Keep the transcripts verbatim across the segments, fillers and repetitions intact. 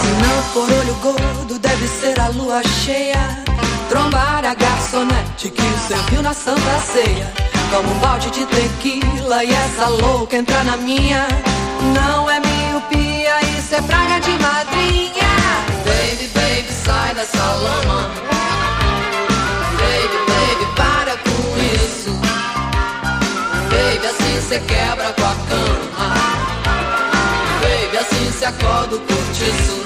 Se não for olho gordo, deve ser a lua cheia. Trombar a garçonete que serviu na Santa Ceia. Toma um balde de tequila e essa louca entra na minha. Não é miopia, isso é praga de madrinha. Baby, baby, sai dessa lama. Baby, baby, para com isso. Baby, assim cê quebra com a cama. Baby, assim cê acorda o cortiço.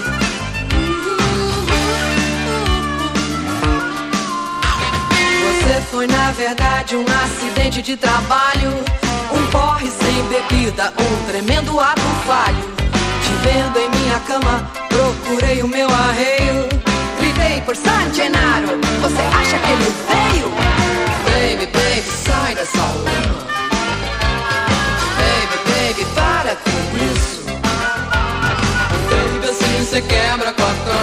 Você foi na verdade um acidente de trabalho. Um porre sem bebida, um tremendo ato falho. Te vendo em minha cama, procurei o meu arreio. Gritei por San Gennaro, você acha que ele veio? Baby, baby, sai dessa lama. Baby, baby, para com isso. Baby, assim cê quebra com a cama.